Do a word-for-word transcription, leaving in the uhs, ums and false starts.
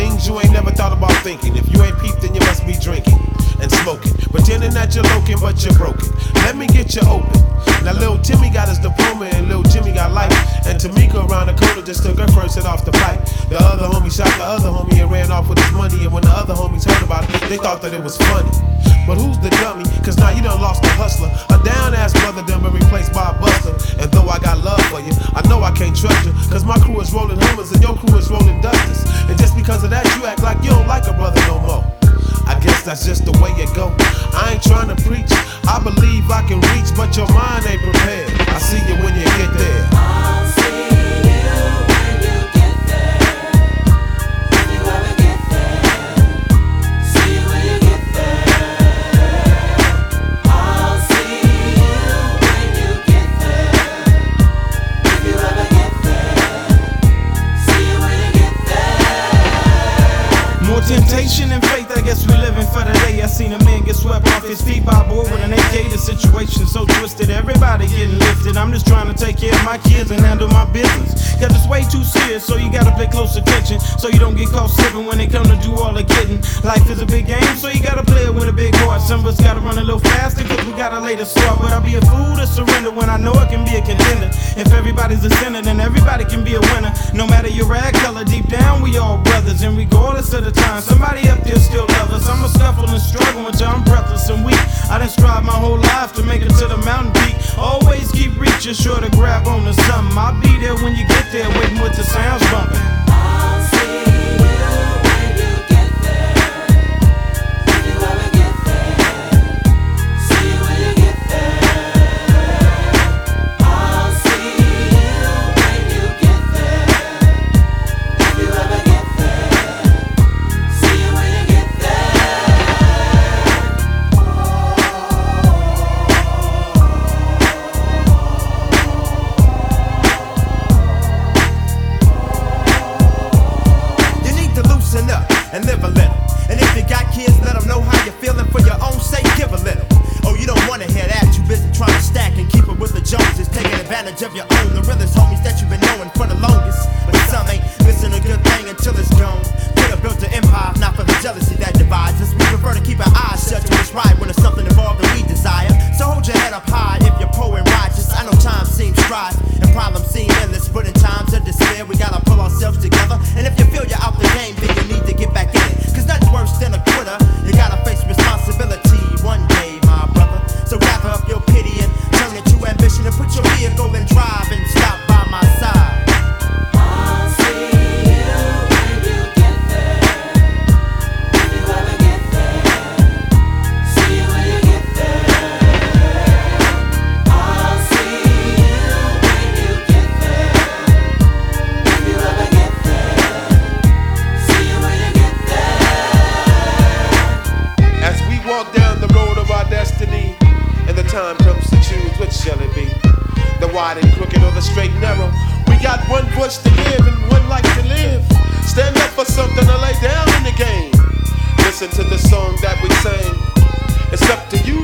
things you ain't never thought about thinking. If you ain't peeped, then you must be drinking and smoking, pretending that you're loking, but you're broken. Let me get you open. Now Lil Timmy got his diploma and Lil Jimmy got life. And Tamika around the corner just took her first hit off the pipe. The other homie shot the other homie and ran off with his money. And when the other homies heard about it, they thought that it was funny. But who's the dummy? Cause now you done lost a hustler. A down-ass brother done been replaced by a buster. And though I got love for you, I know I can't trust you. Cause my crew is rolling Hummers and your crew is rolling Dusters. And just because of that, you act like you don't like a brother no more. I guess that's just the way it go. I ain't trying to preach, I believe I can reach, but your mind ain't prepared. I see you when you get there. I'll see you when you get there. If you ever get there. See you when you get there. I'll see you when you get there. If you ever get there. See you when you get there. More temptation and faith, I guess we living for the day. I seen a man get swept off his feet by a boy with an A K. The situation so twisted, everybody getting lifted. I'm just trying to take care of my kids and handle my business. Cause it's way too serious, so you gotta pay close attention, so you don't get caught slipping when they come to do all the getting. Life is a big game, so you gotta play it with a big heart. Some of us gotta run a little faster, cause we gotta lay the start. But I'll be a fool to surrender when I know I can be a contender. If everybody's a sinner, then everybody can be a winner. No matter your rag color, deep down we all brothers. And regardless of the time, somebody up there still loves us. I'm a scuffle and struggle until I'm breathless and weak. I done strive my whole life to make it to the mountain peak. Always keep reaching, sure to grab on to something. I'll be there when you get there, waiting with the sounds bumping. I'll see you when you get there. If you ever get there. See you when you get there. I'll see you when you get there. If you ever get there. See you when you get there. You need to loosen up and live a little. And if you got kids, let them know how you're feeling. For your own sake, give a little. Oh, you don't wanna hear that. You busy trying to stack and keep it with the Joneses, taking advantage of your own. The realest homies that you've been knowing for the longest. But some ain't missing a good thing until it's gone. Could've built an empire, if not for the jealousy that divides us. We prefer to keep our eyes shut to what's right when there's something involved that we desire. So hold your head up high if you're poor and righteous. I know time seems strife and problems seem endless, but in times of despair we gotta pull ourselves together. And if you feel you're out the game, then you need to get back in it. Cause nothing's worse than a quitter. You gotta face responsibility one day, my brother. So gather up your pity and turn it to ambition and put your vehicle in drive and stop by my side. I'll see you when you get there. If you ever get there. See you when you get there. I'll see you when you get there. If you ever get there. See you when you get there. As we walk down the road of our destiny, and the time comes to choose, which shall it be? The wide and crooked or the straight and narrow? We got one voice to give and one life to live. Stand up for something to lay down in the game. Listen to the song that we sing. It's up to you